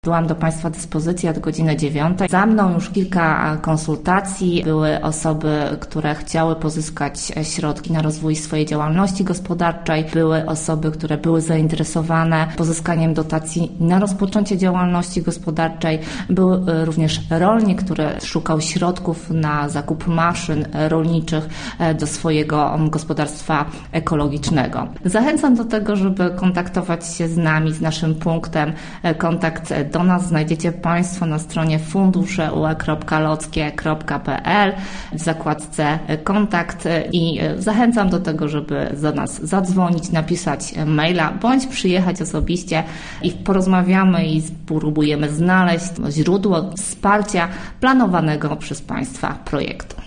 Byłam do Państwa dyspozycji od godziny 9. Za mną już kilka konsultacji. Były osoby, które chciały pozyskać środki na rozwój swojej działalności gospodarczej. Były osoby, które były zainteresowane pozyskaniem dotacji na rozpoczęcie działalności gospodarczej. Był również rolnik, który szukał środków na zakup maszyn rolniczych do swojego gospodarstwa ekologicznego. Zachęcam do tego, żeby kontaktować się z nami, z naszym punktem. Kontakt do nas znajdziecie Państwo na stronie fundusze.ue.lockie.pl w zakładce kontakt i zachęcam do tego, żeby do nas zadzwonić, napisać maila bądź przyjechać osobiście i porozmawiamy i spróbujemy znaleźć źródło wsparcia planowanego przez Państwa projektu.